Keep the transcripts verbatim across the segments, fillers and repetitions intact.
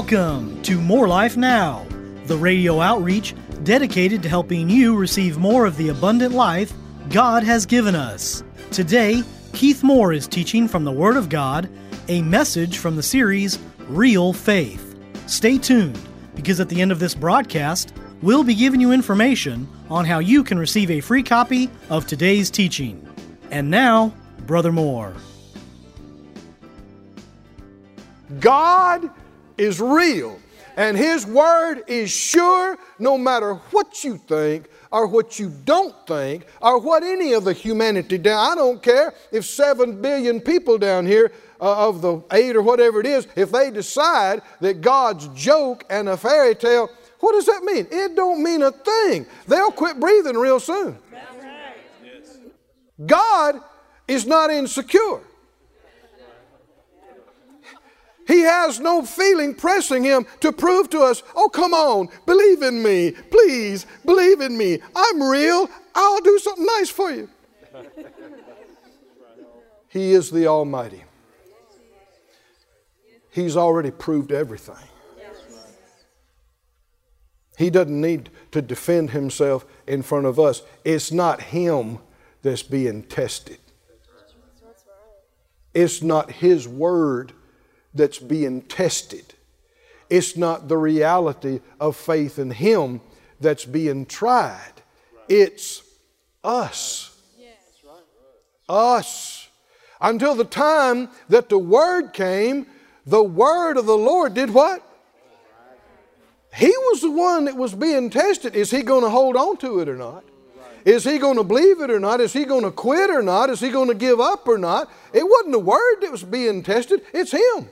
Welcome to More Life Now, the radio outreach dedicated to helping you receive more of the abundant life God has given us. Today, Keith Moore is teaching from the Word of God, a message from the series Real Faith. Stay tuned, because at the end of this broadcast, we'll be giving you information on how you can receive a free copy of today's teaching. And now, Brother Moore. God is real, and His Word is sure, no matter what you think or what you don't think or what any of the humanity down. I don't care if seven billion people down here uh, of the eight or whatever it is, if they decide that God's joke and a fairy tale, what does that mean? It don't mean a thing. They'll quit breathing real soon. God is not insecure. He has no feeling pressing Him to prove to us, oh, come on, believe in me. Please, believe in me. I'm real. I'll do something nice for you. He is the Almighty. He's already proved everything. He doesn't need to defend Himself in front of us. It's not Him that's being tested. It's not His Word that's being tested. It's not the reality of faith in Him that's being tried. It's us. Us. Until the time that the Word came, the Word of the Lord did what? He was the one that was being tested. Is he going to hold on to it or not? Is he going to believe it or not? Is he going to quit or not? Is he going to give up or not? It wasn't the Word that was being tested. It's Him.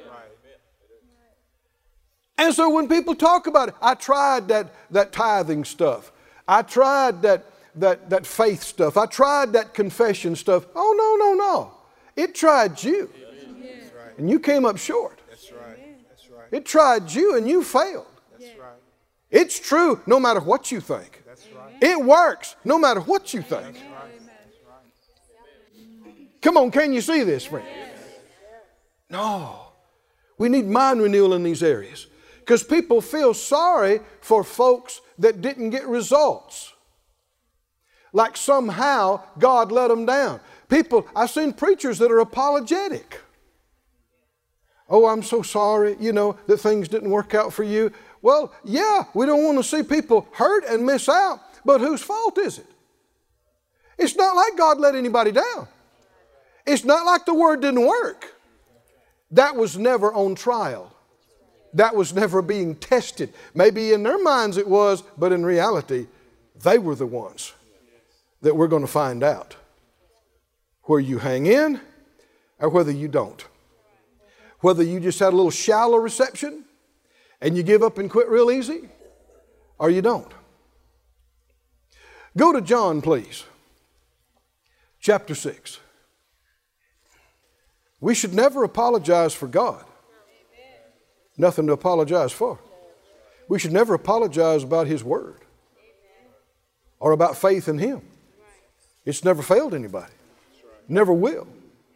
And so when people talk about it, I tried that, that tithing stuff. I tried that, that, that faith stuff. I tried that confession stuff. Oh, no, no, no. It tried you. And you came up short. That's right. That's right. It tried you and you failed. That's right. It's true no matter what you think. That's right. It works no matter what you think. That's right. Come on, can you see this, friend? No. We need mind renewal in these areas. Because people feel sorry for folks that didn't get results. Like somehow God let them down. People, I've seen preachers that are apologetic. Oh, I'm so sorry, you know, that things didn't work out for you. Well, yeah, we don't want to see people hurt and miss out, but whose fault is it? It's not like God let anybody down. It's not like the Word didn't work. That was never on trial. That was never being tested. Maybe in their minds it was, but in reality, they were the ones that we're going to find out where you hang in or whether you don't. Whether you just had a little shallow reception and you give up and quit real easy, or you don't. Go to John, please. Chapter six. We should never apologize for God. Nothing to apologize for. We should never apologize about His Word or about faith in Him. It's never failed anybody. Never will.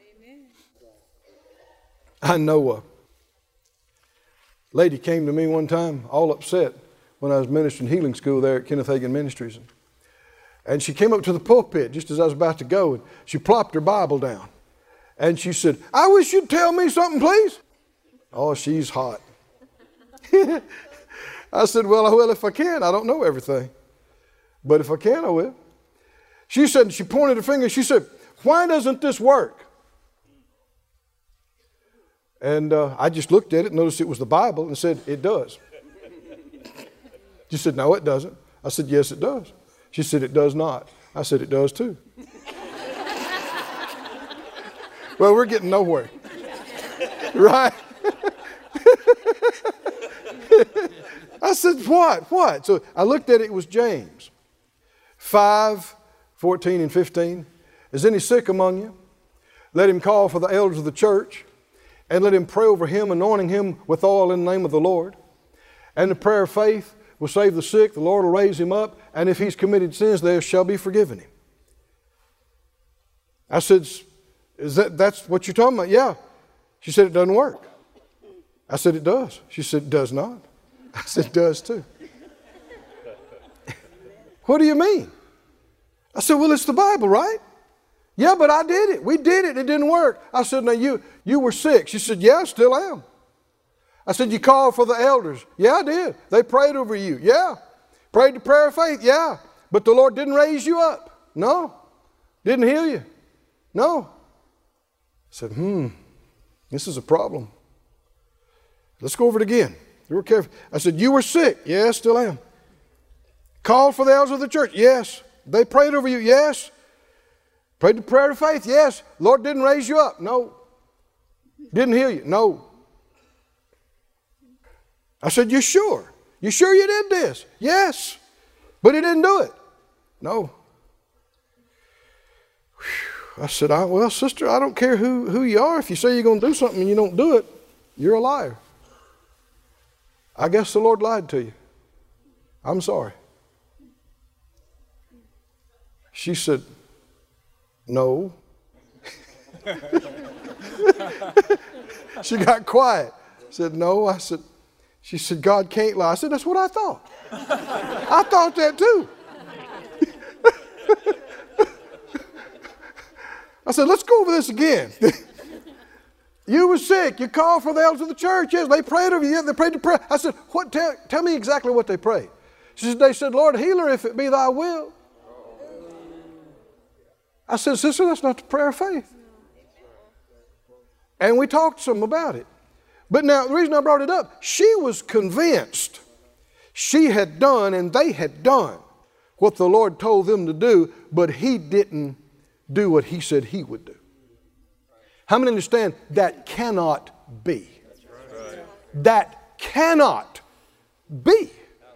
I know a lady came to me one time all upset when I was ministering healing school there at Kenneth Hagin Ministries. And she came up to the pulpit just as I was about to go, and she plopped her Bible down. And she said, I wish you'd tell me something, please. Oh, she's hot. I said, well, I will if I can. I don't know everything. But if I can, I will. She said, she pointed her finger, she said, why doesn't this work? And uh, I just looked at it, noticed it was the Bible, and said, it does. She said, no, it doesn't. I said, yes, it does. She said, it does not. I said, it does too. Well, we're getting nowhere. Right? I said, what? What? So I looked at it, it was James five, fourteen and fifteen. Is any sick among you? Let him call for the elders of the church, and let him pray over him, anointing him with oil in the name of the Lord. And the prayer of faith will save the sick, the Lord will raise him up, and if he's committed sins, they shall be forgiven him. I said, is that that's what you're talking about? Yeah. She said, it doesn't work. I said, it does. She said, it does not. I said, it does too. What do you mean? I said, well, it's the Bible, right? Yeah, but I did it. We did it. It didn't work. I said, now you, you were sick. She said, yeah, I still am. I said, you called for the elders. Yeah, I did. They prayed over you. Yeah. Prayed the prayer of faith. Yeah. But the Lord didn't raise you up. No. Didn't heal you. No. I said, hmm, this is a problem. Let's go over it again. You were careful. I said, you were sick. Yes, still am. Called for the elders of the church. Yes. They prayed over you. Yes. Prayed the prayer of faith. Yes. Lord didn't raise you up. No. Didn't heal you. No. I said, you sure? You sure you did this? Yes. But he didn't do it. No. Whew. I said, I, well, sister, I don't care who, who you are. If you say you're going to do something and you don't do it, you're a liar. I guess the Lord lied to you. I'm sorry. She said, no. She got quiet. Said, no. I said, she said, God can't lie. I said, that's what I thought. I thought that too. I said, let's go over this again. You were sick. You called for the elders of the church. Yes, they prayed over you. Yeah, they prayed the prayer. I said, what? Tell, tell me exactly what they prayed. She said, they said, Lord, heal her if it be thy will. I said, sister, that's not the prayer of faith. And we talked some about it. But now, the reason I brought it up, she was convinced she had done and they had done what the Lord told them to do, but he didn't do what he said he would do. How many understand that cannot be? That cannot be.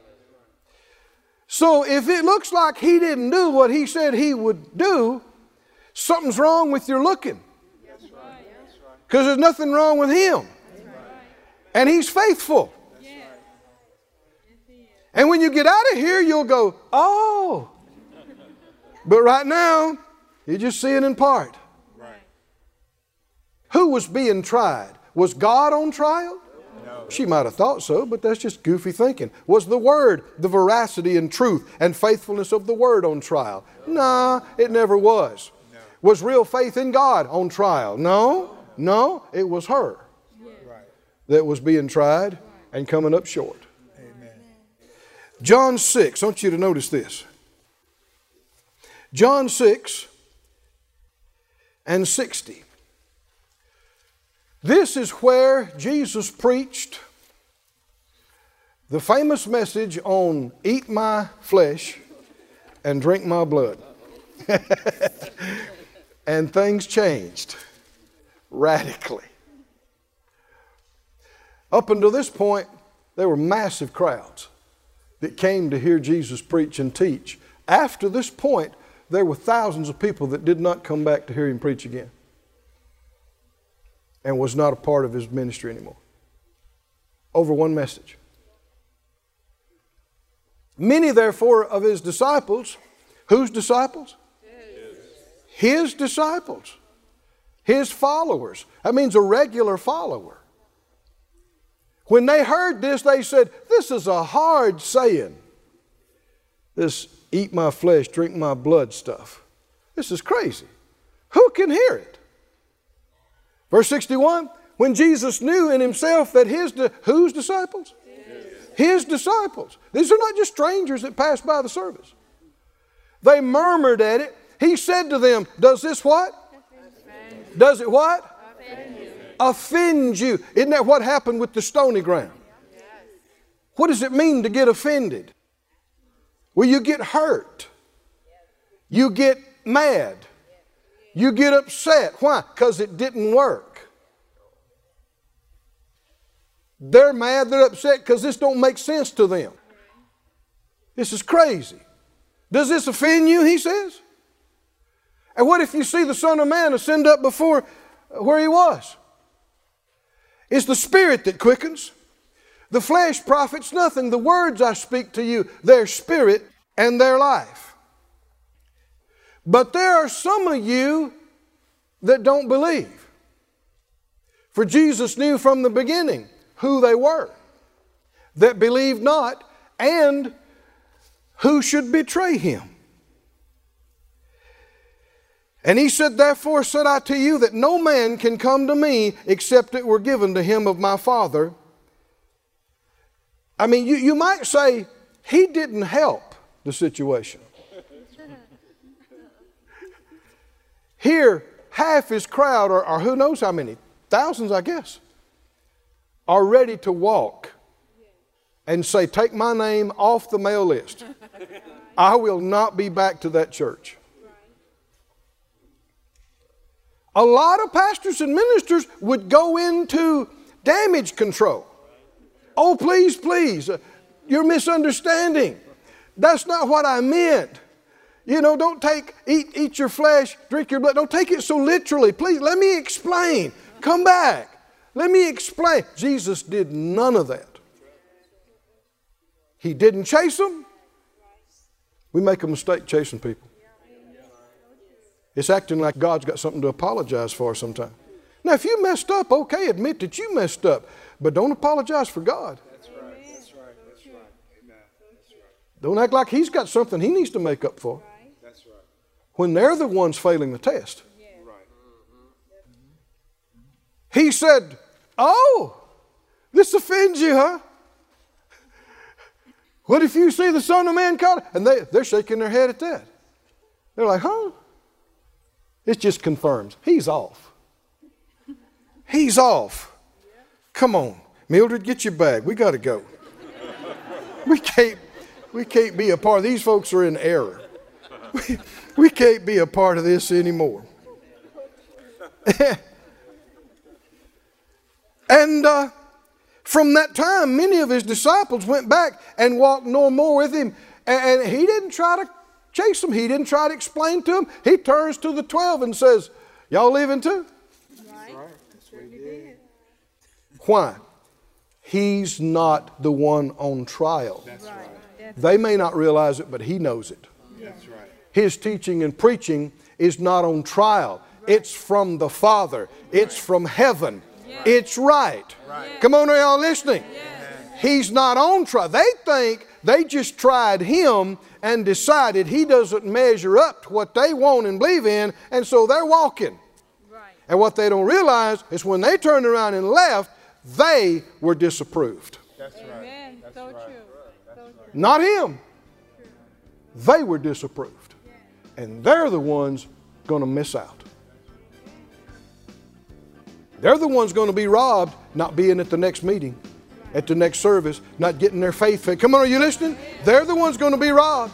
So if it looks like he didn't do what he said he would do, something's wrong with your looking. Because there's nothing wrong with him. And he's faithful. And when you get out of here, you'll go, oh. But right now, you just see it in part. Who was being tried? Was God on trial? No. She might have thought so, but that's just goofy thinking. Was the Word, the veracity and truth and faithfulness of the Word on trial? No. Nah, it never was. No. Was real faith in God on trial? No. No, it was her that was being tried and coming up short. Amen. John six, I want you to notice this. John six and sixty. This is where Jesus preached the famous message on eat my flesh and drink my blood. And things changed radically. Up until this point, there were massive crowds that came to hear Jesus preach and teach. After this point, there were thousands of people that did not come back to hear him preach again and was not a part of his ministry anymore. Over one message. Many, therefore, of his disciples, whose disciples? His, his disciples. His followers. That means a regular follower. When they heard this, they said, this is a hard saying. This eat my flesh, drink my blood stuff. This is crazy. Who can hear it? Verse sixty-one, when Jesus knew in himself that his, di- whose disciples? His. His disciples. These are not just strangers that passed by the service. They murmured at it. He said to them, does this what? Offend. Does it what? Offend you. Offend you. Isn't that what happened with the stony ground? Yes. What does it mean to get offended? Well, you get hurt. You get mad. You get upset. Why? Because it didn't work. They're mad, they're upset because this don't make sense to them. This is crazy. Does this offend you, he says? And what if you see the Son of Man ascend up before where he was? It's the Spirit that quickens. The flesh profits nothing. The words I speak to you, they're spirit and their life. But there are some of you that don't believe. For Jesus knew from the beginning who they were that believed not, and who should betray him. And he said, therefore said I to you that no man can come to me except it were given to him of my Father. I mean, you, you might say he didn't help the situation. Here, half his crowd, or, or who knows how many, thousands I guess, are ready to walk and say, take my name off the mail list. I will not be back to that church. A lot of pastors and ministers would go into damage control. Oh, please, please, uh, you're misunderstanding. That's not what I meant. You know, don't take, eat, eat your flesh, drink your blood. Don't take it so literally. Please, let me explain. Come back. Let me explain. Jesus did none of that. He didn't chase them. We make a mistake chasing people. It's acting like God's got something to apologize for sometimes. Now, if you messed up, okay, admit that you messed up. But don't apologize for God. That's right. That's right. That's right. Amen. That's right. Don't act like He's got something He needs to make up for. That's right. When they're the ones failing the test. Right. He said, oh, this offends you, huh? What if you see the Son of Man caught? And they, they're shaking their head at that. They're like, huh? It just confirms. He's off. He's off. Come on. Mildred, get your bag. We got to go. We can't, we can't be a part. These folks are in error. We, we can't be a part of this anymore. And uh, from that time, many of his disciples went back and walked no more with him. And, and he didn't try to chase them. He didn't try to explain to them. He turns to the twelve and says, y'all leaving too? Right. That's what he did. Why? He's not the one on trial. That's right. They may not realize it, but he knows it. That's right. His teaching and preaching is not on trial. It's from the Father. It's from heaven. It's right. Right. Come on, are y'all listening? He's not on trial. They think they just tried him and decided he doesn't measure up to what they want and believe in, and so they're walking. Right. And what they don't realize is when they turned around and left, they were disapproved. That's right. Amen. That's So right. true. That's So right. true. Not him. They were disapproved. And they're the ones going to miss out. They're the ones going to be robbed, not being at the next meeting, at the next service, not getting their faith fed. Come on, are you listening? They're the ones going to be robbed.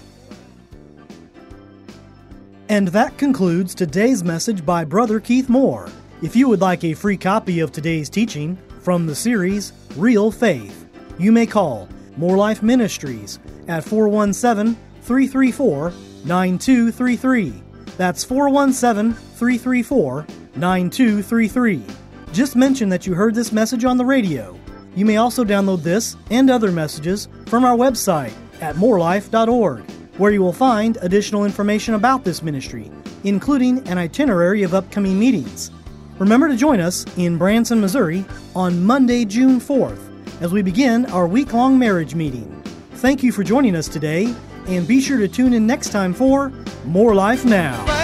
And that concludes today's message by Brother Keith Moore. If you would like a free copy of today's teaching from the series Real Faith, you may call More Life Ministries at four one seven, three three four, nine two three three. That's four one seven, three three four, nine two three three. Just mention that you heard this message on the radio. You may also download this and other messages from our website at more life dot org, where you will find additional information about this ministry, including an itinerary of upcoming meetings. Remember to join us in Branson, Missouri on Monday, June fourth, as we begin our week-long marriage meeting. Thank you for joining us today, and be sure to tune in next time for More Life Now.